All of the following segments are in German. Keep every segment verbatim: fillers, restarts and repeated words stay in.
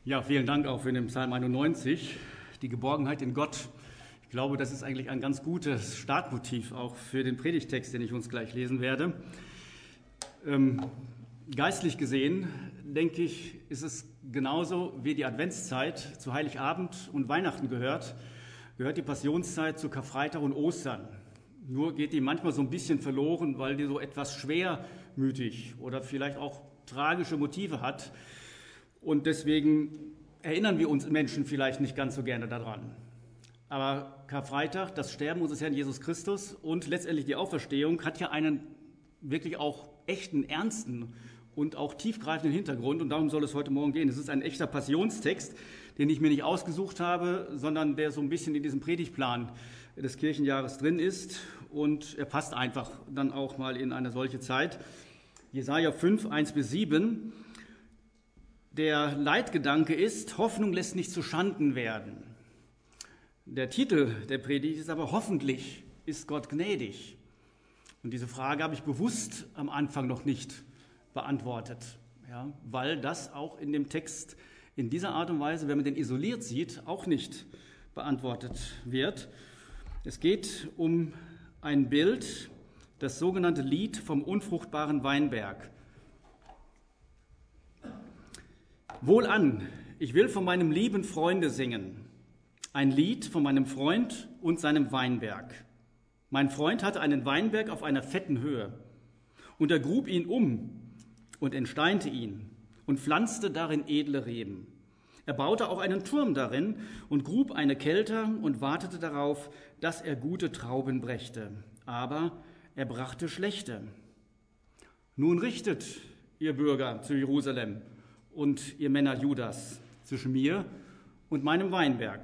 Ja, vielen Dank auch für den Psalm einundneunzig, die Geborgenheit in Gott. Ich glaube, das ist eigentlich ein ganz gutes Startmotiv auch für den Predigtext, den ich uns gleich lesen werde. Ähm, geistlich gesehen, denke ich, ist es genauso wie die Adventszeit zu Heiligabend und Weihnachten gehört, gehört die Passionszeit zu Karfreitag und Ostern. Nur geht die manchmal so ein bisschen verloren, weil die so etwas schwermütig oder vielleicht auch tragische Motive hat. Und deswegen erinnern wir uns Menschen vielleicht nicht ganz so gerne daran. Aber Karfreitag, das Sterben unseres Herrn Jesus Christus und letztendlich die Auferstehung hat ja einen wirklich auch echten, ernsten und auch tiefgreifenden Hintergrund. Und darum soll es heute Morgen gehen. Es ist ein echter Passionstext, den ich mir nicht ausgesucht habe, sondern der so ein bisschen in diesem Predigtplan des Kirchenjahres drin ist. Und er passt einfach dann auch mal in eine solche Zeit. Jesaja fünf, eins bis sieben. Der Leitgedanke ist, Hoffnung lässt nicht zu Schanden werden. Der Titel der Predigt ist aber, hoffentlich ist Gott gnädig. Und diese Frage habe ich bewusst am Anfang noch nicht beantwortet, ja, weil das auch in dem Text in dieser Art und Weise, wenn man den isoliert sieht, auch nicht beantwortet wird. Es geht um ein Bild, das sogenannte Lied vom unfruchtbaren Weinberg. Wohlan, ich will von meinem lieben Freunde singen, ein Lied von meinem Freund und seinem Weinberg. Mein Freund hatte einen Weinberg auf einer fetten Höhe, und er grub ihn um und entsteinte ihn und pflanzte darin edle Reben. Er baute auch einen Turm darin und grub eine Kelter und wartete darauf, dass er gute Trauben brächte, aber er brachte schlechte. Nun richtet, ihr Bürger zu Jerusalem, und ihr Männer Judas, zwischen mir und meinem Weinberg.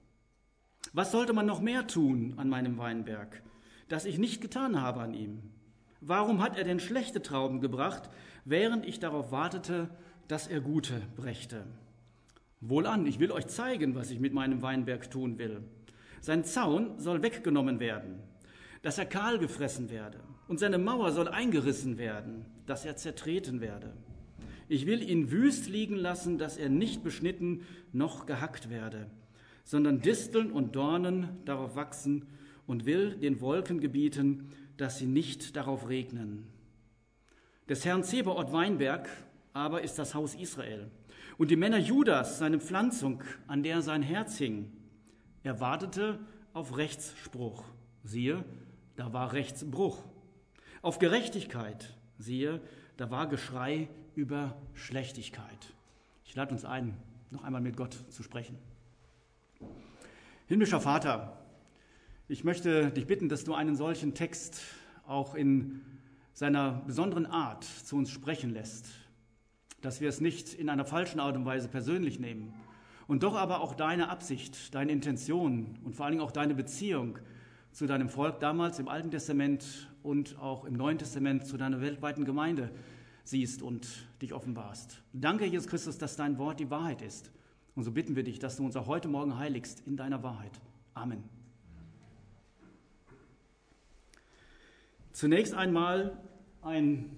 Was sollte man noch mehr tun an meinem Weinberg, das ich nicht getan habe an ihm? Warum hat er denn schlechte Trauben gebracht, während ich darauf wartete, dass er gute brächte? Wohlan, ich will euch zeigen, was ich mit meinem Weinberg tun will. Sein Zaun soll weggenommen werden, dass er kahl gefressen werde, und seine Mauer soll eingerissen werden, dass er zertreten werde. Ich will ihn wüst liegen lassen, dass er nicht beschnitten noch gehackt werde, sondern Disteln und Dornen darauf wachsen, und will den Wolken gebieten, dass sie nicht darauf regnen. Des Herrn Zebaoth Weinberg aber ist das Haus Israel, und die Männer Judas seine Pflanzung, an der sein Herz hing. Er wartete auf Rechtsspruch, siehe, da war Rechtsbruch. Auf Gerechtigkeit, siehe, da war Geschrei über Schlechtigkeit. Ich lade uns ein, noch einmal mit Gott zu sprechen. Himmlischer Vater, ich möchte dich bitten, dass du einen solchen Text auch in seiner besonderen Art zu uns sprechen lässt, dass wir es nicht in einer falschen Art und Weise persönlich nehmen und doch aber auch deine Absicht, deine Intention und vor allen Dingen auch deine Beziehung zu deinem Volk damals im Alten Testament und auch im Neuen Testament zu deiner weltweiten Gemeinde siehst und dich offenbarst. Danke, Jesus Christus, dass dein Wort die Wahrheit ist. Und so bitten wir dich, dass du uns auch heute Morgen heiligst in deiner Wahrheit. Amen. Zunächst einmal ein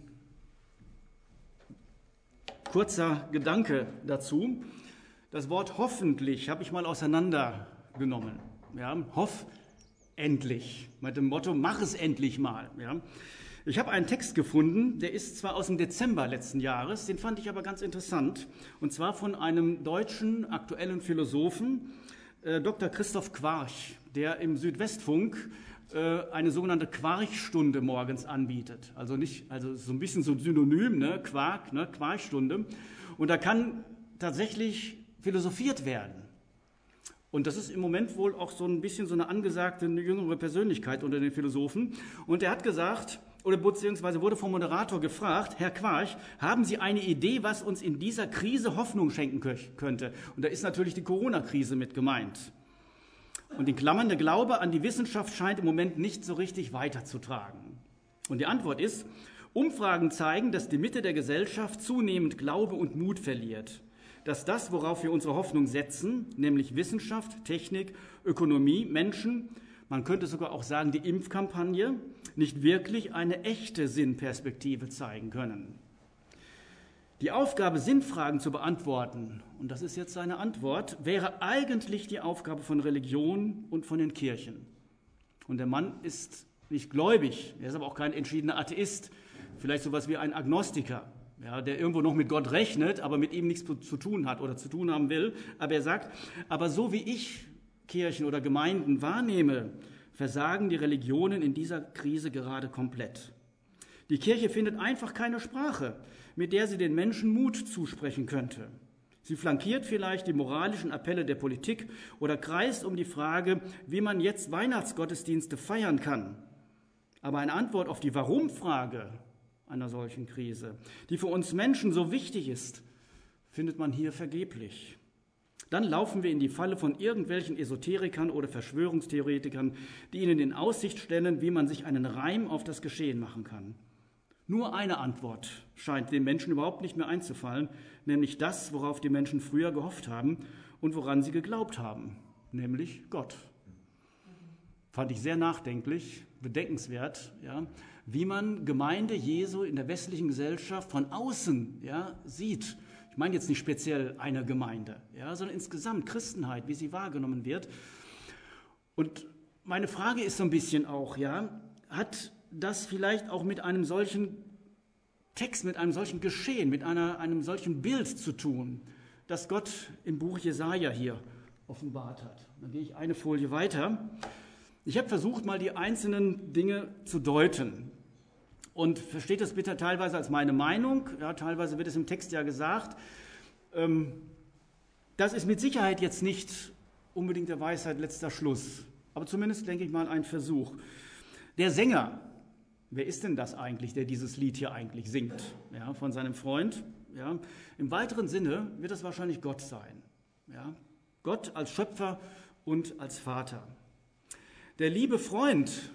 kurzer Gedanke dazu. Das Wort hoffentlich habe ich mal auseinandergenommen. Ja, hoff endlich, mit dem Motto, mach es endlich mal. Ja. Ich habe einen Text gefunden, der ist zwar aus dem Dezember letzten Jahres, den fand ich aber ganz interessant, und zwar von einem deutschen aktuellen Philosophen, äh, Doktor Christoph Quarch, der im Südwestfunk äh, eine sogenannte Quarchstunde morgens anbietet. Also nicht, also so ein bisschen so ein Synonym, ne? Quark, ne? Quarchstunde. Und da kann tatsächlich philosophiert werden. Und das ist im Moment wohl auch so ein bisschen so eine angesagte jüngere Persönlichkeit unter den Philosophen. Und er hat gesagt, oder beziehungsweise wurde vom Moderator gefragt, Herr Quarch, haben Sie eine Idee, was uns in dieser Krise Hoffnung schenken könnte? Und da ist natürlich die Corona-Krise mit gemeint. Und in Klammern, der Glaube an die Wissenschaft scheint im Moment nicht so richtig weiterzutragen. Und die Antwort ist, Umfragen zeigen, dass die Mitte der Gesellschaft zunehmend Glaube und Mut verliert. Dass das, worauf wir unsere Hoffnung setzen, nämlich Wissenschaft, Technik, Ökonomie, Menschen, man könnte sogar auch sagen, die Impfkampagne, nicht wirklich eine echte Sinnperspektive zeigen können. Die Aufgabe, Sinnfragen zu beantworten, und das ist jetzt seine Antwort, wäre eigentlich die Aufgabe von Religion und von den Kirchen. Und der Mann ist nicht gläubig, er ist aber auch kein entschiedener Atheist, vielleicht sowas wie ein Agnostiker, ja, der irgendwo noch mit Gott rechnet, aber mit ihm nichts zu tun hat oder zu tun haben will. Aber er sagt, aber so wie ich Kirchen oder Gemeinden wahrnehme, versagen die Religionen in dieser Krise gerade komplett. Die Kirche findet einfach keine Sprache, mit der sie den Menschen Mut zusprechen könnte. Sie flankiert vielleicht die moralischen Appelle der Politik oder kreist um die Frage, wie man jetzt Weihnachtsgottesdienste feiern kann. Aber eine Antwort auf die Warum-Frage einer solchen Krise, die für uns Menschen so wichtig ist, findet man hier vergeblich. Dann laufen wir in die Falle von irgendwelchen Esoterikern oder Verschwörungstheoretikern, die ihnen in Aussicht stellen, wie man sich einen Reim auf das Geschehen machen kann. Nur eine Antwort scheint den Menschen überhaupt nicht mehr einzufallen, nämlich das, worauf die Menschen früher gehofft haben und woran sie geglaubt haben, nämlich Gott. Fand ich sehr nachdenklich, bedenkenswert, ja, wie man Gemeinde Jesu in der westlichen Gesellschaft von außen, ja, sieht. Ich meine jetzt nicht speziell eine Gemeinde, ja, sondern insgesamt Christenheit, wie sie wahrgenommen wird. Und meine Frage ist so ein bisschen auch, ja, hat das vielleicht auch mit einem solchen Text, mit einem solchen Geschehen, mit einer, einem solchen Bild zu tun, das Gott im Buch Jesaja hier offenbart hat. Dann gehe ich eine Folie weiter. Ich habe versucht, mal die einzelnen Dinge zu deuten. Und versteht das bitte teilweise als meine Meinung, ja, teilweise wird es im Text ja gesagt. Ähm, das ist mit Sicherheit jetzt nicht unbedingt der Weisheit letzter Schluss, aber zumindest, denke ich mal, ein Versuch. Der Sänger, wer ist denn das eigentlich, der dieses Lied hier eigentlich singt, ja, von seinem Freund? Ja. Im weiteren Sinne wird es wahrscheinlich Gott sein. Ja. Gott als Schöpfer und als Vater. Der liebe Freund,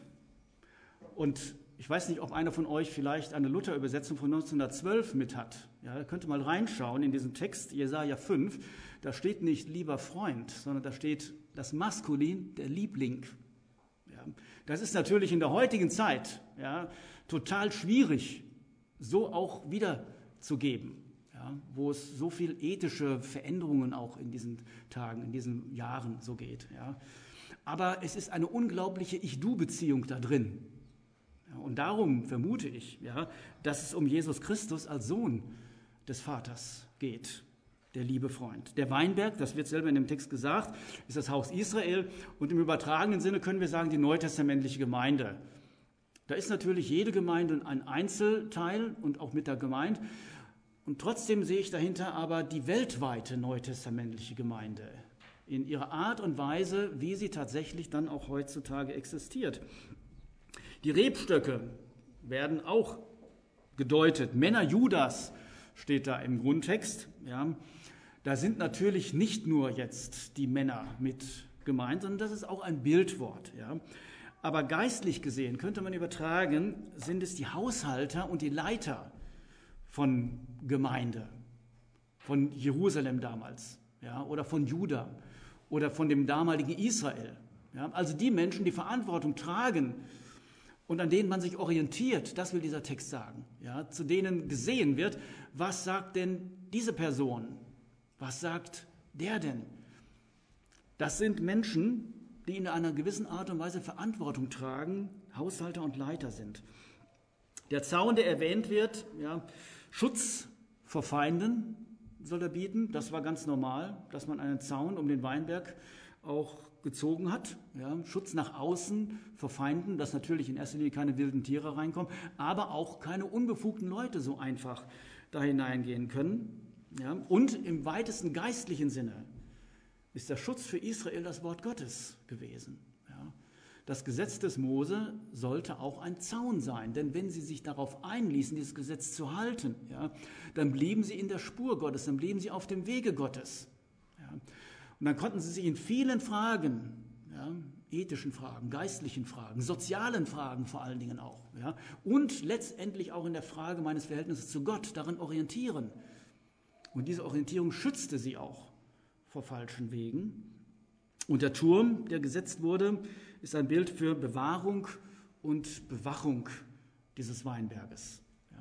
und ich weiß nicht, ob einer von euch vielleicht eine Luther-Übersetzung von neunzehnhundertzwölf mit hat. Ja, ihr könnt mal reinschauen in diesen Text, Jesaja fünf. Da steht nicht lieber Freund, sondern da steht das Maskulin, der Liebling. Ja, das ist natürlich in der heutigen Zeit, ja, total schwierig, so auch wiederzugeben, ja, wo es so viel ethische Veränderungen auch in diesen Tagen, in diesen Jahren so geht. Ja. Aber es ist eine unglaubliche Ich-Du-Beziehung da drin. Ja, und darum vermute ich, ja, dass es um Jesus Christus als Sohn des Vaters geht. Der liebe Freund. Der Weinberg, das wird selber in dem Text gesagt, ist das Haus Israel und im übertragenen Sinne können wir sagen, die neutestamentliche Gemeinde. Da ist natürlich jede Gemeinde ein Einzelteil und auch mit da gemeint. Und trotzdem sehe ich dahinter aber die weltweite neutestamentliche Gemeinde in ihrer Art und Weise, wie sie tatsächlich dann auch heutzutage existiert. Die Rebstöcke werden auch gedeutet. Männer Judas steht da im Grundtext, ja. Da sind natürlich nicht nur jetzt die Männer mit gemeint, sondern das ist auch ein Bildwort. Ja. Aber geistlich gesehen könnte man übertragen, sind es die Haushalter und die Leiter von Gemeinde, von Jerusalem damals, ja, oder von Juda oder von dem damaligen Israel. Ja. Also die Menschen, die Verantwortung tragen und an denen man sich orientiert, das will dieser Text sagen, ja, zu denen gesehen wird, was sagt denn diese Person? Was sagt der denn? Das sind Menschen, die in einer gewissen Art und Weise Verantwortung tragen, Haushalter und Leiter sind. Der Zaun, der erwähnt wird, ja, Schutz vor Feinden soll er bieten. Das war ganz normal, dass man einen Zaun um den Weinberg auch gezogen hat. Ja, Schutz nach außen vor Feinden, dass natürlich in erster Linie keine wilden Tiere reinkommen, aber auch keine unbefugten Leute so einfach da hineingehen können. Ja, und im weitesten geistlichen Sinne ist der Schutz für Israel das Wort Gottes gewesen. Ja, das Gesetz des Mose sollte auch ein Zaun sein, denn wenn sie sich darauf einließen, dieses Gesetz zu halten, ja, dann blieben sie in der Spur Gottes, dann blieben sie auf dem Wege Gottes. Ja, und dann konnten sie sich in vielen Fragen, ja, ethischen Fragen, geistlichen Fragen, sozialen Fragen vor allen Dingen auch, ja, und letztendlich auch in der Frage meines Verhältnisses zu Gott daran orientieren. Und diese Orientierung schützte sie auch vor falschen Wegen. Und der Turm, der gesetzt wurde, ist ein Bild für Bewahrung und Bewachung dieses Weinberges. Ja,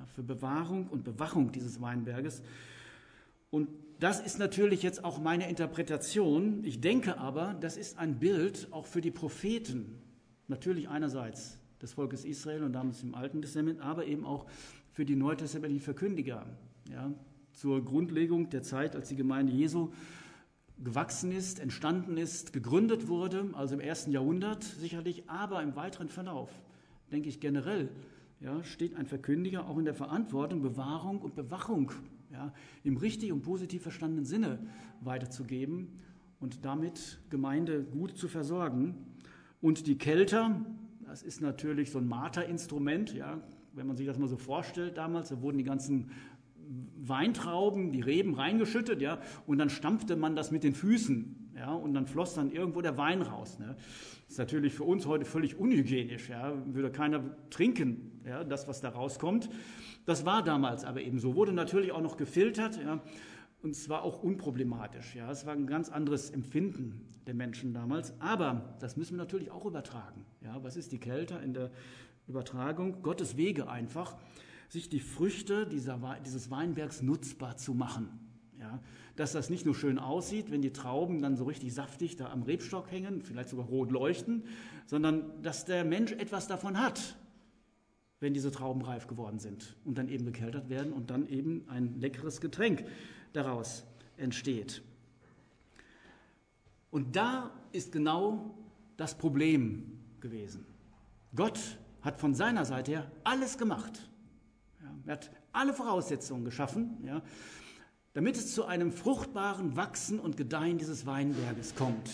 ja, für Bewahrung und Bewachung dieses Weinberges. Und das ist natürlich jetzt auch meine Interpretation. Ich denke aber, das ist ein Bild auch für die Propheten. Natürlich einerseits des Volkes Israel und damals im Alten Testament, aber eben auch für die neutestamentlichen Verkündiger. Ja, zur Grundlegung der Zeit, als die Gemeinde Jesu gewachsen ist, entstanden ist, gegründet wurde, also im ersten Jahrhundert sicherlich, aber im weiteren Verlauf, denke ich generell, ja, steht ein Verkündiger auch in der Verantwortung, Bewahrung und Bewachung, ja, im richtig und positiv verstandenen Sinne weiterzugeben und damit Gemeinde gut zu versorgen. Und die Kelter, das ist natürlich so ein Marterinstrument, ja, wenn man sich das mal so vorstellt damals, da wurden die ganzen Weintrauben, die Reben reingeschüttet, ja, und dann stampfte man das mit den Füßen, ja, und dann floss dann irgendwo der Wein raus. Ne. Das ist natürlich für uns heute völlig unhygienisch, ja, würde keiner trinken, ja, das, was da rauskommt. Das war damals aber eben so, wurde natürlich auch noch gefiltert, ja, und es war auch unproblematisch, ja, es war ein ganz anderes Empfinden der Menschen damals, aber das müssen wir natürlich auch übertragen, ja, was ist die Kelter in der Übertragung? Gottes Wege einfach, sich die Früchte dieser, dieses Weinbergs nutzbar zu machen. Ja, dass das nicht nur schön aussieht, wenn die Trauben dann so richtig saftig da am Rebstock hängen, vielleicht sogar rot leuchten, sondern dass der Mensch etwas davon hat, wenn diese Trauben reif geworden sind und dann eben gekeltert werden und dann eben ein leckeres Getränk daraus entsteht. Und da ist genau das Problem gewesen. Gott hat von seiner Seite her alles gemacht. Ja, er hat alle Voraussetzungen geschaffen, ja, damit es zu einem fruchtbaren Wachsen und Gedeihen dieses Weinberges kommt.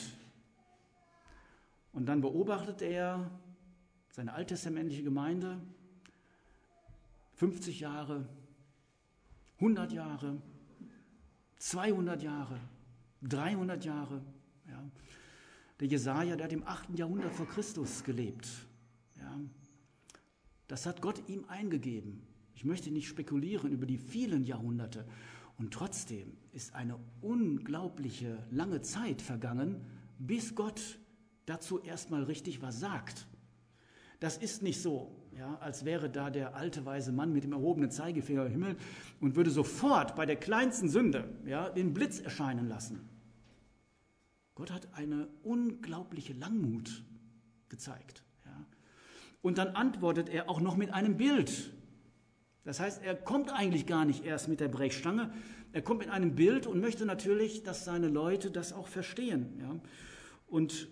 Und dann beobachtet er seine alttestamentliche Gemeinde, fünfzig Jahre, hundert Jahre, zweihundert Jahre, dreihundert Jahre. Ja. Der Jesaja, der hat im achten Jahrhundert vor Christus gelebt. Ja. Das hat Gott ihm eingegeben. Ich möchte nicht spekulieren über die vielen Jahrhunderte. Und trotzdem ist eine unglaubliche lange Zeit vergangen, bis Gott dazu erstmal richtig was sagt. Das ist nicht so, ja, als wäre da der alte weise Mann mit dem erhobenen Zeigefinger im Himmel und würde sofort bei der kleinsten Sünde, ja, den Blitz erscheinen lassen. Gott hat eine unglaubliche Langmut gezeigt. Ja. Und dann antwortet er auch noch mit einem Bild. Das heißt, er kommt eigentlich gar nicht erst mit der Brechstange, er kommt mit einem Bild und möchte natürlich, dass seine Leute das auch verstehen. Ja. Und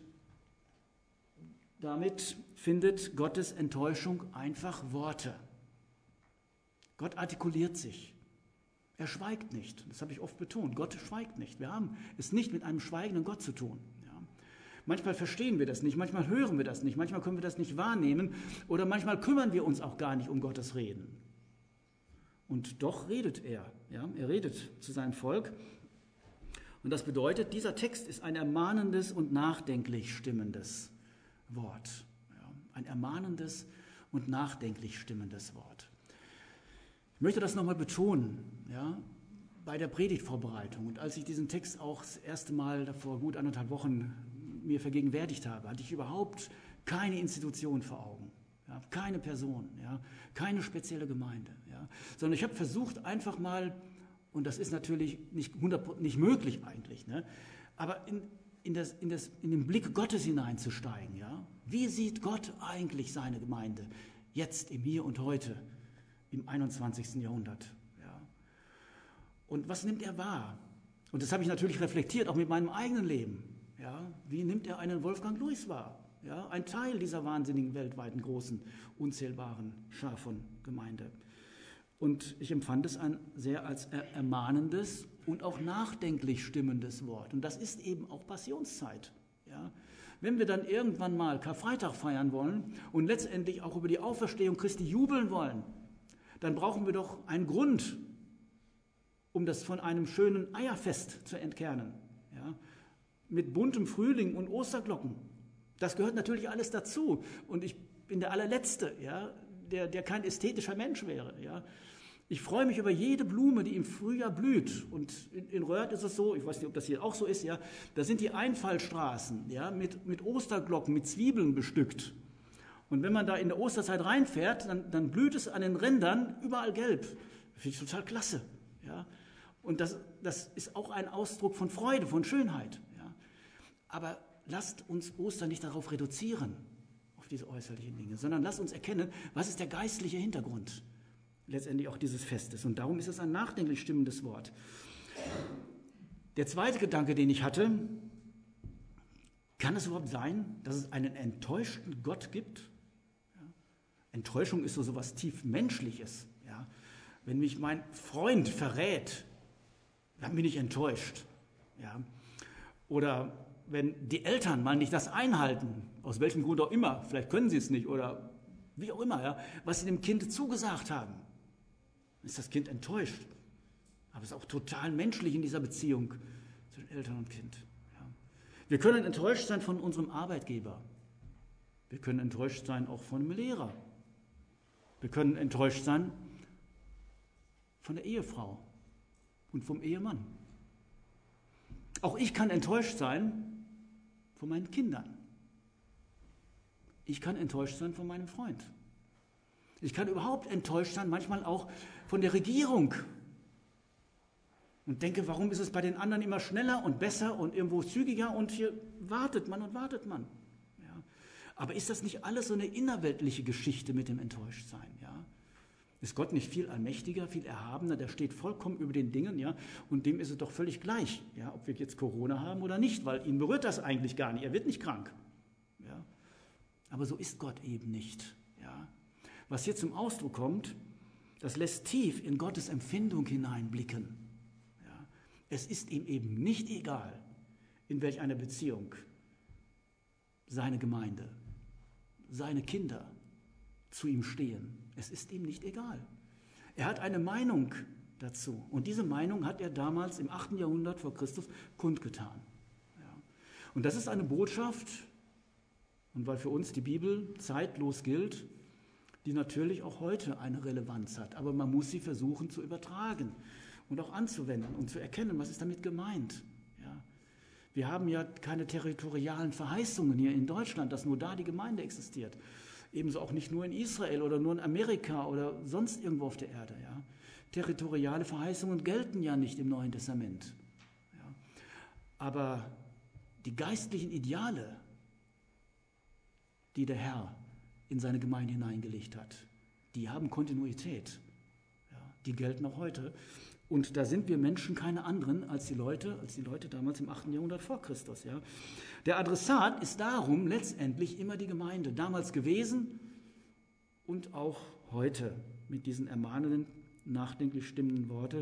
damit findet Gottes Enttäuschung einfach Worte. Gott artikuliert sich. Er schweigt nicht. Das habe ich oft betont. Gott schweigt nicht. Wir haben es nicht mit einem schweigenden Gott zu tun. Ja. Manchmal verstehen wir das nicht, manchmal hören wir das nicht, manchmal können wir das nicht wahrnehmen oder manchmal kümmern wir uns auch gar nicht um Gottes Reden. Und doch redet er. Ja. Er redet zu seinem Volk. Und das bedeutet, dieser Text ist ein ermahnendes und nachdenklich stimmendes Wort. Ja, ein ermahnendes und nachdenklich stimmendes Wort. Ich möchte das nochmal betonen, ja, bei der Predigtvorbereitung. Und als ich diesen Text auch das erste Mal vor gut anderthalb Wochen mir vergegenwärtigt habe, hatte ich überhaupt keine Institution vor Augen, ja, keine Person, ja, keine spezielle Gemeinde. Ja, sondern ich habe versucht einfach mal, und das ist natürlich nicht, hundert, nicht möglich eigentlich, ne, aber in In, das, in, das, in den Blick Gottes hineinzusteigen. Ja? Wie sieht Gott eigentlich seine Gemeinde jetzt im Hier und Heute im einundzwanzigsten Jahrhundert? Ja? Und was nimmt er wahr? Und das habe ich natürlich reflektiert, auch mit meinem eigenen Leben. Ja? Wie nimmt er einen Wolfgang Luis wahr? Ja? Ein Teil dieser wahnsinnigen, weltweiten, großen, unzählbaren Schar von Gemeinde. Und ich empfand es ein sehr als ermahnendes und auch nachdenklich stimmendes Wort. Und das ist eben auch Passionszeit. Ja? Wenn wir dann irgendwann mal Karfreitag feiern wollen und letztendlich auch über die Auferstehung Christi jubeln wollen, dann brauchen wir doch einen Grund, um das von einem schönen Eierfest zu entkernen. Ja? Mit buntem Frühling und Osterglocken. Das gehört natürlich alles dazu. Und ich bin der allerletzte, ja? Der, der kein ästhetischer Mensch wäre. Ja. Ich freue mich über jede Blume, die im Frühjahr blüht. Und in, in Röhrt ist es so, ich weiß nicht, ob das hier auch so ist, ja, da sind die Einfallstraßen, ja, mit, mit Osterglocken, mit Zwiebeln bestückt. Und wenn man da in der Osterzeit reinfährt, dann, dann blüht es an den Rändern überall gelb. Finde ich total klasse. Ja? Und das, das ist auch ein Ausdruck von Freude, von Schönheit. Ja? Aber lasst uns Ostern nicht darauf reduzieren, auf diese äußerlichen Dinge, sondern lasst uns erkennen, was ist der geistliche Hintergrund letztendlich auch dieses Festes. Und darum ist es ein nachdenklich stimmendes Wort. Der zweite Gedanke, den ich hatte: Kann es überhaupt sein, dass es einen enttäuschten Gott gibt? Ja. Enttäuschung ist so etwas tief Menschliches. Ja. Wenn mich mein Freund verrät, dann bin ich enttäuscht. Ja. Oder wenn die Eltern mal nicht das einhalten, aus welchem Grund auch immer, vielleicht können sie es nicht oder wie auch immer, ja, was sie dem Kind zugesagt haben, ist das Kind enttäuscht. Aber es ist auch total menschlich in dieser Beziehung zwischen Eltern und Kind. Ja. Wir können enttäuscht sein von unserem Arbeitgeber. Wir können enttäuscht sein auch von einem Lehrer. Wir können enttäuscht sein von der Ehefrau und vom Ehemann. Auch ich kann enttäuscht sein von meinen Kindern. Ich kann enttäuscht sein von meinem Freund. Ich kann überhaupt enttäuscht sein, manchmal auch von der Regierung. Und denke, warum ist es bei den anderen immer schneller und besser und irgendwo zügiger und hier wartet man und wartet man. Ja. Aber ist das nicht alles so eine innerweltliche Geschichte mit dem Enttäuschtsein? Ja? Ist Gott nicht viel allmächtiger, viel erhabener, der steht vollkommen über den Dingen, ja? Und dem ist es doch völlig gleich, ja? Ob wir jetzt Corona haben oder nicht, weil ihn berührt das eigentlich gar nicht, er wird nicht krank. Ja? Aber so ist Gott eben nicht. Ja? Was hier zum Ausdruck kommt, das lässt tief in Gottes Empfindung hineinblicken. Ja? Es ist ihm eben nicht egal, in welch einer Beziehung seine Gemeinde, seine Kinder zu ihm stehen. Es ist ihm nicht egal. Er hat eine Meinung dazu. Und diese Meinung hat er damals im achten Jahrhundert vor Christus kundgetan. Ja. Und das ist eine Botschaft, und weil für uns die Bibel zeitlos gilt, die natürlich auch heute eine Relevanz hat. Aber man muss sie versuchen zu übertragen und auch anzuwenden und zu erkennen, was ist damit gemeint. Ja. Wir haben ja keine territorialen Verheißungen hier in Deutschland, dass nur da die Gemeinde existiert. Ebenso auch nicht nur in Israel oder nur in Amerika oder sonst irgendwo auf der Erde. Ja. Territoriale Verheißungen gelten ja nicht im Neuen Testament. Ja. Aber die geistlichen Ideale, die der Herr in seine Gemeinde hineingelegt hat, die haben Kontinuität. Ja. Die gelten auch heute. Und da sind wir Menschen keine anderen als die Leute, als die Leute damals im achten Jahrhundert vor Christus. Ja. Der Adressat ist darum letztendlich immer die Gemeinde, damals gewesen und auch heute mit diesen ermahnenden, nachdenklich stimmenden Worten.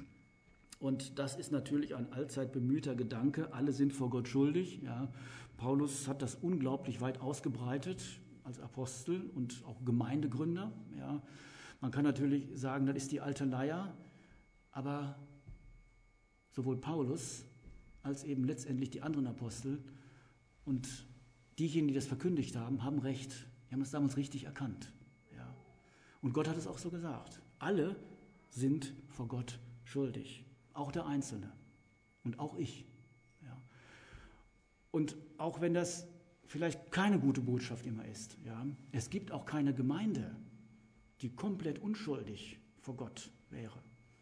Und das ist natürlich ein allzeit bemühter Gedanke. Alle sind vor Gott schuldig. Ja. Paulus hat das unglaublich weit ausgebreitet als Apostel und auch Gemeindegründer. Ja. Man kann natürlich sagen, das ist die alte Leier. Aber sowohl Paulus als eben letztendlich die anderen Apostel und diejenigen, die das verkündigt haben, haben recht. Die haben es damals richtig erkannt. Ja. Und Gott hat es auch so gesagt. Alle sind vor Gott schuldig. Auch der Einzelne. Und auch ich. Ja. Und auch wenn das vielleicht keine gute Botschaft immer ist, ja, es gibt auch keine Gemeinde, die komplett unschuldig vor Gott wäre.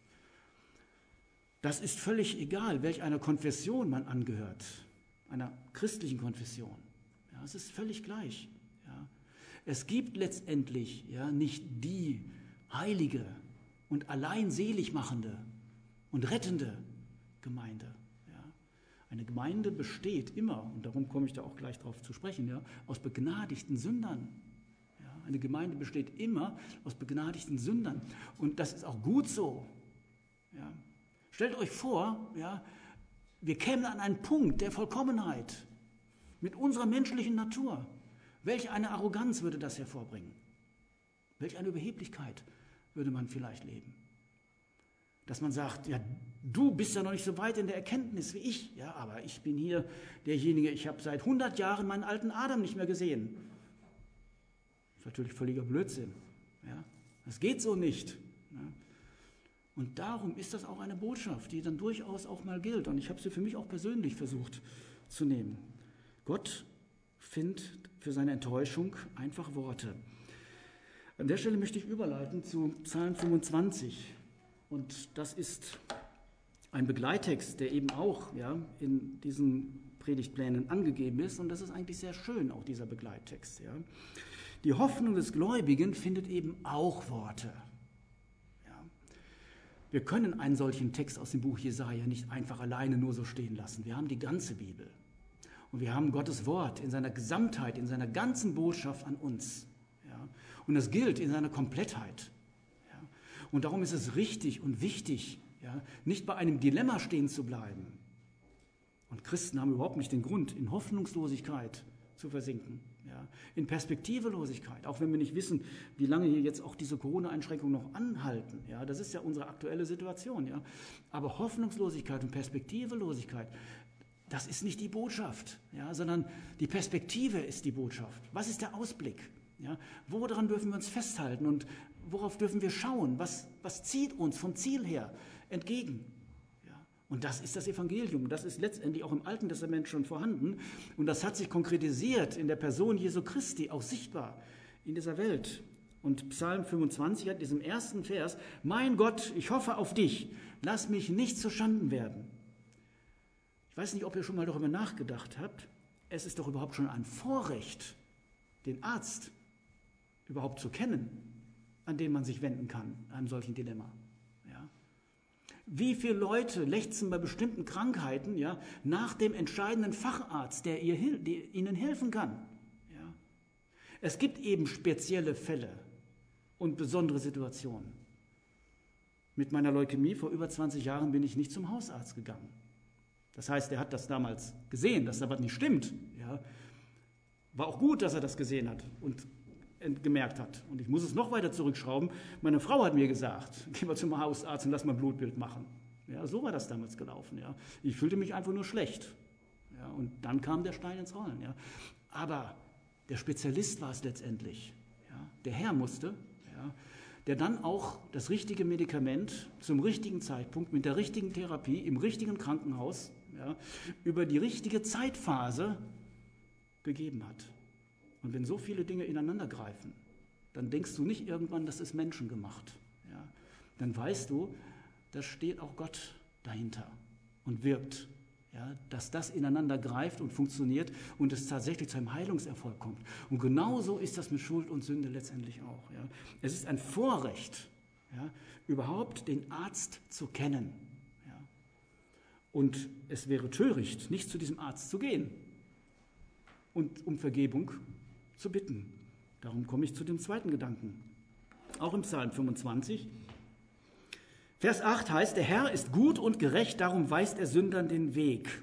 Das ist völlig egal, welch einer Konfession man angehört, einer christlichen Konfession. Ja, es ist völlig gleich. Ja. Es gibt letztendlich ja, nicht die heilige und allein selig machende und rettende Gemeinde. Ja. Eine Gemeinde besteht immer, und darum komme ich da auch gleich drauf zu sprechen, ja, aus begnadigten Sündern. Ja. Eine Gemeinde besteht immer aus begnadigten Sündern. Und das ist auch gut so. Ja. Stellt euch vor, ja, wir kämen an einen Punkt der Vollkommenheit mit unserer menschlichen Natur. Welch eine Arroganz würde das hervorbringen? Welch eine Überheblichkeit würde man vielleicht leben? Dass man sagt, ja, du bist ja noch nicht so weit in der Erkenntnis wie ich, ja, aber ich bin hier derjenige, ich habe seit hundert Jahren meinen alten Adam nicht mehr gesehen. Das ist natürlich völliger Blödsinn. Ja. Das geht so nicht. Ja. Und darum ist das auch eine Botschaft, die dann durchaus auch mal gilt. Und ich habe sie für mich auch persönlich versucht zu nehmen. Gott findet für seine Enttäuschung einfach Worte. An der Stelle möchte ich überleiten zu Psalm fünfundzwanzig. Und das ist ein Begleittext, der eben auch ja, in diesen Predigtplänen angegeben ist. Und das ist eigentlich sehr schön, auch dieser Begleittext. Ja. Die Hoffnung des Gläubigen findet eben auch Worte. Ja. Wir können einen solchen Text aus dem Buch Jesaja nicht einfach alleine nur so stehen lassen. Wir haben die ganze Bibel. Und wir haben Gottes Wort in seiner Gesamtheit, in seiner ganzen Botschaft an uns. Ja. Und das gilt in seiner Komplettheit. Ja. Und darum ist es richtig und wichtig, ja, nicht bei einem Dilemma stehen zu bleiben. Und Christen haben überhaupt nicht den Grund, in Hoffnungslosigkeit zu versinken, ja, in Perspektivelosigkeit, auch wenn wir nicht wissen, wie lange hier jetzt auch diese Corona-Einschränkungen noch anhalten. Ja, das ist ja unsere aktuelle Situation. Ja. Aber Hoffnungslosigkeit und Perspektivelosigkeit, das ist nicht die Botschaft, ja, sondern die Perspektive ist die Botschaft. Was ist der Ausblick? Ja, woran dürfen wir uns festhalten und worauf dürfen wir schauen? Was, was zieht uns vom Ziel her entgegen? Ja, und das ist das Evangelium. Das ist letztendlich auch im Alten Testament schon vorhanden. Und das hat sich konkretisiert in der Person Jesu Christi, auch sichtbar in dieser Welt. Und Psalm fünfundzwanzig hat in diesem ersten Vers: Mein Gott, ich hoffe auf dich, lass mich nicht zu Schanden werden. Ich weiß nicht, ob ihr schon mal darüber nachgedacht habt. Es ist doch überhaupt schon ein Vorrecht, den Arzt überhaupt zu kennen, an den man sich wenden kann, in einem solchen Dilemma. Ja. Wie viele Leute lechzen bei bestimmten Krankheiten ja, nach dem entscheidenden Facharzt, der ihr, der ihnen helfen kann. Ja. Es gibt eben spezielle Fälle und besondere Situationen. Mit meiner Leukämie vor über zwanzig Jahren bin ich nicht zum Hausarzt gegangen. Das heißt, er hat das damals gesehen, dass da was nicht stimmt. Ja. War auch gut, dass er das gesehen hat und gemerkt hat. Und ich muss es noch weiter zurückschrauben. Meine Frau hat mir gesagt, geh mal zum Hausarzt und lass mal ein Blutbild machen. Ja, so war das damals gelaufen. Ja. Ich fühlte mich einfach nur schlecht. Ja, und dann kam der Stein ins Rollen. Ja. Aber der Spezialist war es letztendlich. Ja. Der Herr musste, ja, der dann auch das richtige Medikament zum richtigen Zeitpunkt, mit der richtigen Therapie, im richtigen Krankenhaus, ja, über die richtige Zeitphase gegeben hat. Und wenn so viele Dinge ineinander greifen, dann denkst du nicht irgendwann, das ist menschengemacht. Ja? Dann weißt du, da steht auch Gott dahinter und wirkt, ja? Dass das ineinander greift und funktioniert und es tatsächlich zu einem Heilungserfolg kommt. Und genauso ist das mit Schuld und Sünde letztendlich auch. Ja? Es ist ein Vorrecht, ja, überhaupt den Arzt zu kennen. Ja? Und es wäre töricht, nicht zu diesem Arzt zu gehen und um Vergebung zu bitten. Darum komme ich zu dem zweiten Gedanken. Auch im Psalm fünfundzwanzig. Vers acht heißt, der Herr ist gut und gerecht, darum weist er Sündern den Weg.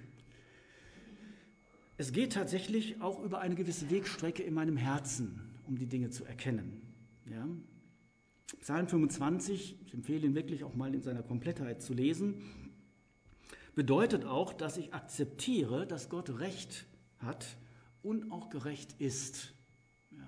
Es geht tatsächlich auch über eine gewisse Wegstrecke in meinem Herzen, um die Dinge zu erkennen. Ja? Psalm fünfundzwanzig, ich empfehle ihn wirklich auch mal in seiner Komplettheit zu lesen, bedeutet auch, dass ich akzeptiere, dass Gott Recht hat und auch gerecht ist. Ja.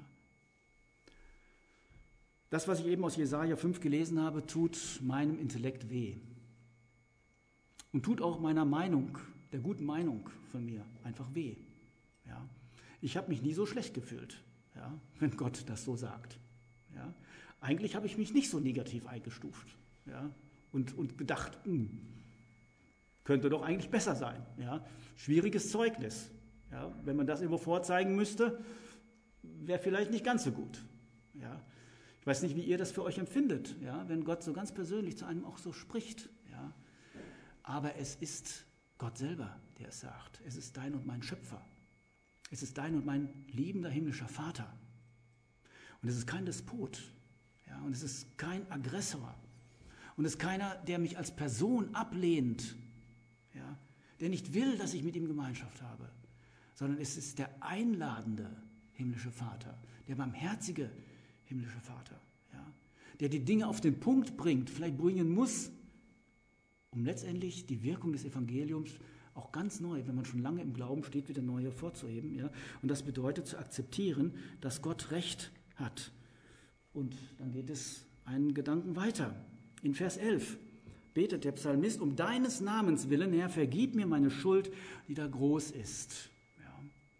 Das, was ich eben aus Jesaja fünf gelesen habe, tut meinem Intellekt weh. Und tut auch meiner Meinung, der guten Meinung von mir, einfach weh. Ja. Ich habe mich nie so schlecht gefühlt, ja, wenn Gott das so sagt. Ja. Eigentlich habe ich mich nicht so negativ eingestuft, ja, und, und gedacht, hm, könnte doch eigentlich besser sein. Ja. Schwieriges Zeugnis. Ja. Wenn man das irgendwo vorzeigen müsste, wäre vielleicht nicht ganz so gut. Ja. Ich weiß nicht, wie ihr das für euch empfindet, ja, wenn Gott so ganz persönlich zu einem auch so spricht. Ja. Aber es ist Gott selber, der es sagt. Es ist dein und mein Schöpfer. Es ist dein und mein liebender himmlischer Vater. Und es ist kein Despot. Ja, und es ist kein Aggressor. Und es ist keiner, der mich als Person ablehnt. Ja, der nicht will, dass ich mit ihm Gemeinschaft habe. Sondern es ist der einladende himmlische Vater, der barmherzige himmlische Vater, ja, der die Dinge auf den Punkt bringt, vielleicht bringen muss, um letztendlich die Wirkung des Evangeliums auch ganz neu, wenn man schon lange im Glauben steht, wieder neu hervorzuheben. Ja. Und das bedeutet zu akzeptieren, dass Gott Recht hat. Und dann geht es einen Gedanken weiter. In Vers elf betet der Psalmist, um deines Namens willen, Herr, vergib mir meine Schuld, die da groß ist. Ja.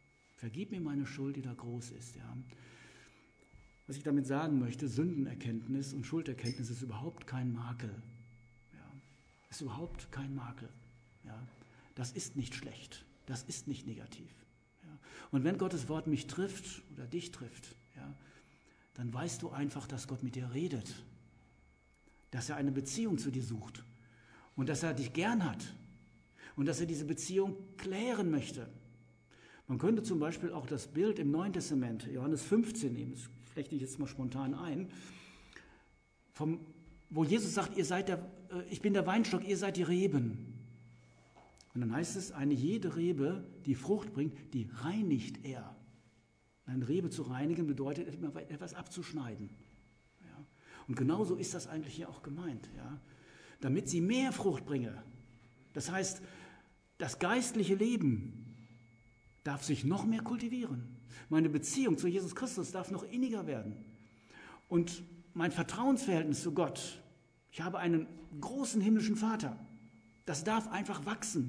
Vergib mir meine Schuld, die da groß ist. Ja. Was ich damit sagen möchte, Sündenerkenntnis und Schulderkenntnis ist überhaupt kein Makel. Ja. Ist überhaupt kein Makel. Ja. Das ist nicht schlecht. Das ist nicht negativ. Ja. Und wenn Gottes Wort mich trifft oder dich trifft, ja, dann weißt du einfach, dass Gott mit dir redet. Dass er eine Beziehung zu dir sucht. Und dass er dich gern hat. Und dass er diese Beziehung klären möchte. Man könnte zum Beispiel auch das Bild im Neuen Testament, Johannes fünfzehn nehmen, das flechte ich jetzt mal spontan ein, vom, wo Jesus sagt, ihr seid der, äh, ich bin der Weinstock, ihr seid die Reben. Und dann heißt es, eine jede Rebe, die Frucht bringt, die reinigt er. Eine Rebe zu reinigen bedeutet, etwas abzuschneiden. Ja. Und genauso ist das eigentlich hier auch gemeint. Ja. Damit sie mehr Frucht bringe. Das heißt, das geistliche Leben darf sich noch mehr kultivieren. Meine Beziehung zu Jesus Christus darf noch inniger werden. Und mein Vertrauensverhältnis zu Gott, ich habe einen großen himmlischen Vater, das darf einfach wachsen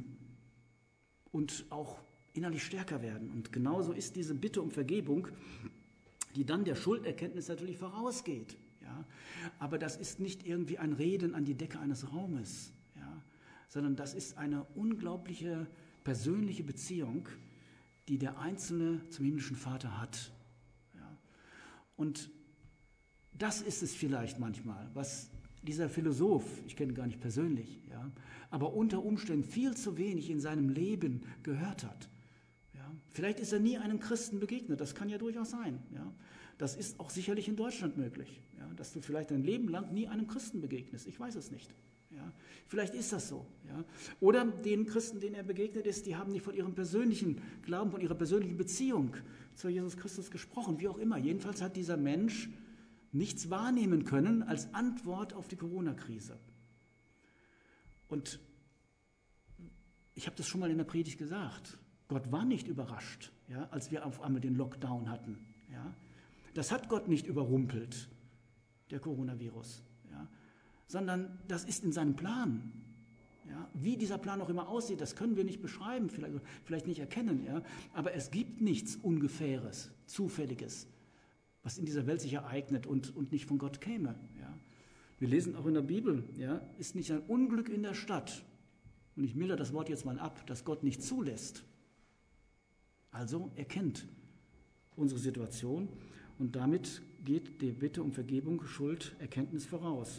und auch innerlich stärker werden. Und genauso ist diese Bitte um Vergebung, die dann der Schulderkenntnis natürlich vorausgeht. Ja? Aber das ist nicht irgendwie ein Reden an die Decke eines Raumes, ja? Sondern das ist eine unglaubliche persönliche Beziehung, die der Einzelne zum himmlischen Vater hat. Ja. Und das ist es vielleicht manchmal, was dieser Philosoph, ich kenne ihn gar nicht persönlich, ja, aber unter Umständen viel zu wenig in seinem Leben gehört hat. Ja. Vielleicht ist er nie einem Christen begegnet, das kann ja durchaus sein. Ja. Das ist auch sicherlich in Deutschland möglich, ja, dass du vielleicht dein Leben lang nie einem Christen begegnest, ich weiß es nicht. Ja, vielleicht ist das so. Ja. Oder den Christen, denen er begegnet ist, die haben nicht von ihrem persönlichen Glauben, von ihrer persönlichen Beziehung zu Jesus Christus gesprochen, wie auch immer. Jedenfalls hat dieser Mensch nichts wahrnehmen können als Antwort auf die Corona-Krise. Und ich habe das schon mal in der Predigt gesagt. Gott war nicht überrascht, ja, als wir auf einmal den Lockdown hatten. Ja. Das hat Gott nicht überrumpelt, der Coronavirus. Ja. Sondern das ist in seinem Plan. Ja, wie dieser Plan auch immer aussieht, das können wir nicht beschreiben, vielleicht, vielleicht nicht erkennen. Ja, aber es gibt nichts Ungefähres, Zufälliges, was in dieser Welt sich ereignet und, und nicht von Gott käme. Ja. Wir lesen auch in der Bibel, ja, ist nicht ein Unglück in der Stadt, und ich mildere das Wort jetzt mal ab, das Gott nicht zulässt. Also er kennt unsere Situation und damit geht die Bitte um Vergebung, Schuld, Erkenntnis voraus.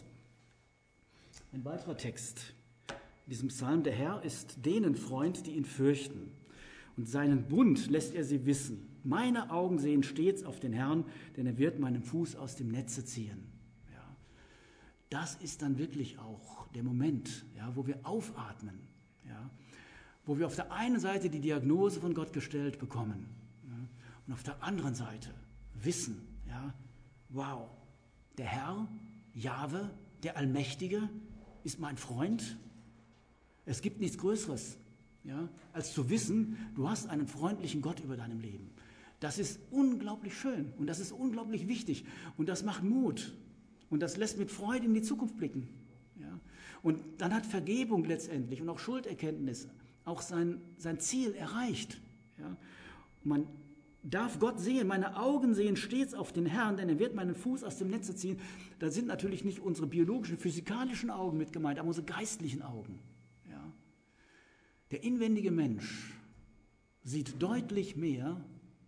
Ein weiterer Text in diesem Psalm: Der Herr ist denen Freund, die ihn fürchten, und seinen Bund lässt er sie wissen. Meine Augen sehen stets auf den Herrn, denn er wird meinen Fuß aus dem Netze ziehen. Ja, das ist dann wirklich auch der Moment, ja, wo wir aufatmen, ja, wo wir auf der einen Seite die Diagnose von Gott gestellt bekommen, ja, und auf der anderen Seite wissen, ja, wow, der Herr, Jahwe, der Allmächtige, ist mein Freund. Es gibt nichts Größeres, ja, als zu wissen, du hast einen freundlichen Gott über deinem Leben. Das ist unglaublich schön und das ist unglaublich wichtig und das macht Mut und das lässt mit Freude in die Zukunft blicken. Ja. Und dann hat Vergebung letztendlich und auch Schulderkenntnis auch sein, sein Ziel erreicht. Ja. Man darf Gott sehen, meine Augen sehen stets auf den Herrn, denn er wird meinen Fuß aus dem Netze ziehen. Da sind natürlich nicht unsere biologischen, physikalischen Augen mit gemeint, aber unsere geistlichen Augen. Ja. Der inwendige Mensch sieht deutlich mehr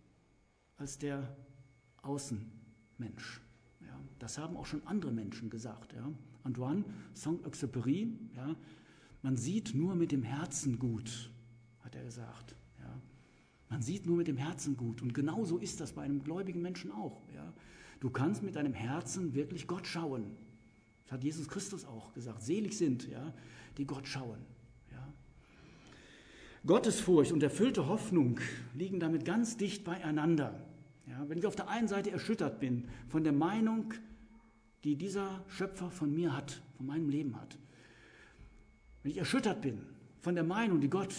als der Außenmensch. Ja. Das haben auch schon andere Menschen gesagt. Ja. Antoine Saint-Exupéry, ja, man sieht nur mit dem Herzen gut, hat er gesagt. Ja. Man sieht nur mit dem Herzen gut. Und genauso ist das bei einem gläubigen Menschen auch. Ja. Du kannst mit deinem Herzen wirklich Gott schauen. Das hat Jesus Christus auch gesagt. Selig sind, ja, die Gott schauen. Ja. Gottesfurcht und erfüllte Hoffnung liegen damit ganz dicht beieinander. Ja. Wenn ich auf der einen Seite erschüttert bin von der Meinung, die dieser Schöpfer von mir hat, von meinem Leben hat. Wenn ich erschüttert bin von der Meinung, die Gott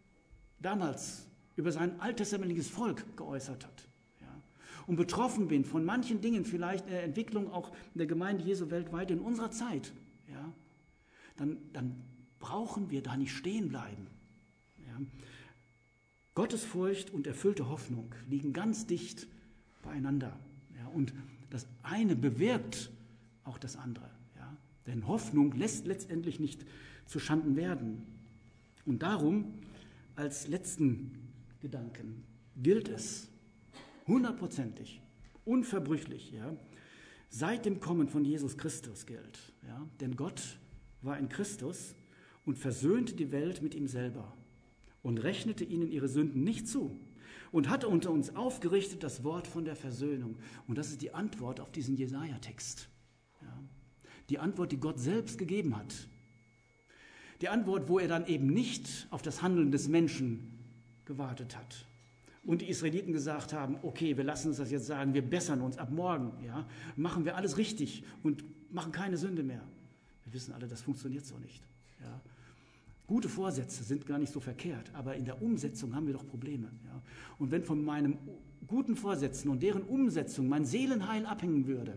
damals über sein alttestamentliches Volk geäußert hat. Ja. Und betroffen bin von manchen Dingen, vielleicht in der Entwicklung auch in der Gemeinde Jesu weltweit in unserer Zeit, ja, dann, dann brauchen wir da nicht stehen bleiben. Ja. Gottesfurcht und erfüllte Hoffnung liegen ganz dicht beieinander. Ja, und das eine bewirkt auch das andere. Ja. Denn Hoffnung lässt letztendlich nicht zu Schanden werden. Und darum, als letzten Gedanken, gilt es hundertprozentig, unverbrüchlich, ja, seit dem Kommen von Jesus Christus gilt. Ja, denn Gott war in Christus und versöhnte die Welt mit ihm selber und rechnete ihnen ihre Sünden nicht zu und hatte unter uns aufgerichtet das Wort von der Versöhnung. Und das ist die Antwort auf diesen Jesaja-Text. Ja, die Antwort, die Gott selbst gegeben hat. Die Antwort, wo er dann eben nicht auf das Handeln des Menschen gewartet hat. Und die Israeliten gesagt haben, okay, wir lassen uns das jetzt sagen, wir bessern uns ab morgen, ja, machen wir alles richtig und machen keine Sünde mehr. Wir wissen alle, das funktioniert so nicht. Ja. Gute Vorsätze sind gar nicht so verkehrt, aber in der Umsetzung haben wir doch Probleme. Ja. Und wenn von meinen guten Vorsätzen und deren Umsetzung mein Seelenheil abhängen würde,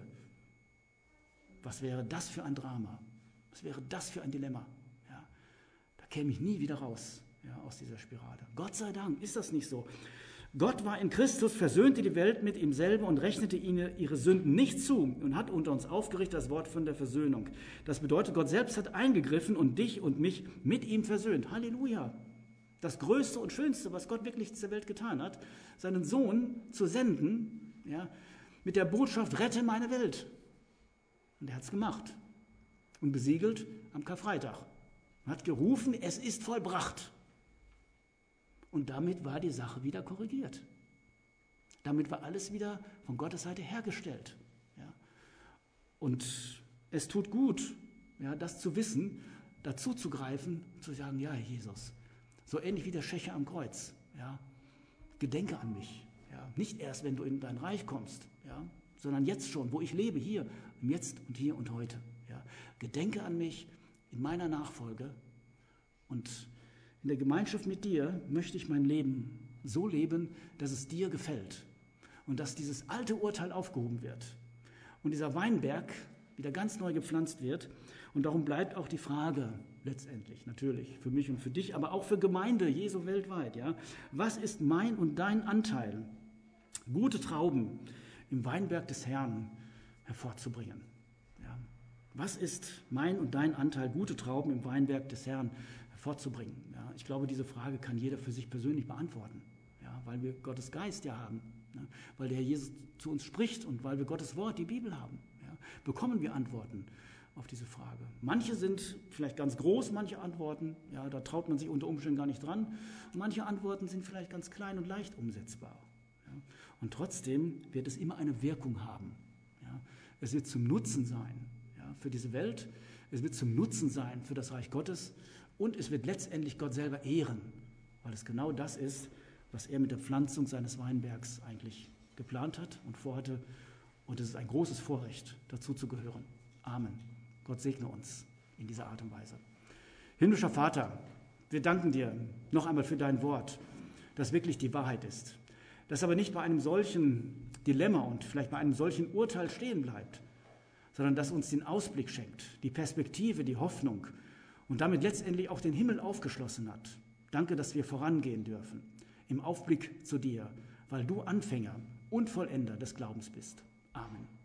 was wäre das für ein Drama? Was wäre das für ein Dilemma? Ja. Da käme ich nie wieder raus, ja, aus dieser Spirale. Gott sei Dank ist das nicht so. Gott war in Christus, versöhnte die Welt mit ihm selber und rechnete ihnen ihre Sünden nicht zu und hat unter uns aufgerichtet das Wort von der Versöhnung. Das bedeutet, Gott selbst hat eingegriffen und dich und mich mit ihm versöhnt. Halleluja! Das Größte und Schönste, was Gott wirklich zur Welt getan hat, seinen Sohn zu senden, ja, mit der Botschaft, rette meine Welt. Und er hat es gemacht und besiegelt am Karfreitag. Er hat gerufen, es ist vollbracht. Und damit war die Sache wieder korrigiert. Damit war alles wieder von Gottes Seite hergestellt. Ja. Und es tut gut, ja, das zu wissen, dazu zu greifen, zu sagen, ja, Jesus, so ähnlich wie der Schächer am Kreuz, ja, gedenke an mich. Ja. Nicht erst, wenn du in dein Reich kommst, ja, sondern jetzt schon, wo ich lebe, hier, im Jetzt und hier und heute. Ja. Gedenke an mich in meiner Nachfolge und in der Gemeinschaft mit dir möchte ich mein Leben so leben, dass es dir gefällt und dass dieses alte Urteil aufgehoben wird und dieser Weinberg wieder ganz neu gepflanzt wird. Und darum bleibt auch die Frage letztendlich, natürlich für mich und für dich, aber auch für Gemeinde Jesu weltweit. Ja, was ist mein und dein Anteil, gute Trauben im Weinberg des Herrn hervorzubringen? Ja, was ist mein und dein Anteil, gute Trauben im Weinberg des Herrn vorzubringen. Ja, ich glaube, diese Frage kann jeder für sich persönlich beantworten, ja, weil wir Gottes Geist ja haben, ne, weil der Herr Jesus zu uns spricht und weil wir Gottes Wort, die Bibel haben, ja, bekommen wir Antworten auf diese Frage. Manche sind vielleicht ganz groß, manche Antworten, ja, da traut man sich unter Umständen gar nicht dran. Und manche Antworten sind vielleicht ganz klein und leicht umsetzbar. Ja, und trotzdem wird es immer eine Wirkung haben. Ja. Es wird zum Nutzen sein, ja, für diese Welt, es wird zum Nutzen sein für das Reich Gottes. Und es wird letztendlich Gott selber ehren, weil es genau das ist, was er mit der Pflanzung seines Weinbergs eigentlich geplant hat und vorhatte. Und es ist ein großes Vorrecht, dazu zu gehören. Amen. Gott segne uns in dieser Art und Weise. Himmlischer Vater, wir danken dir noch einmal für dein Wort, das wirklich die Wahrheit ist, das aber nicht bei einem solchen Dilemma und vielleicht bei einem solchen Urteil stehen bleibt, sondern das uns den Ausblick schenkt, die Perspektive, die Hoffnung, und damit letztendlich auch den Himmel aufgeschlossen hat. Danke, dass wir vorangehen dürfen, im Aufblick zu dir, weil du Anfänger und Vollender des Glaubens bist. Amen.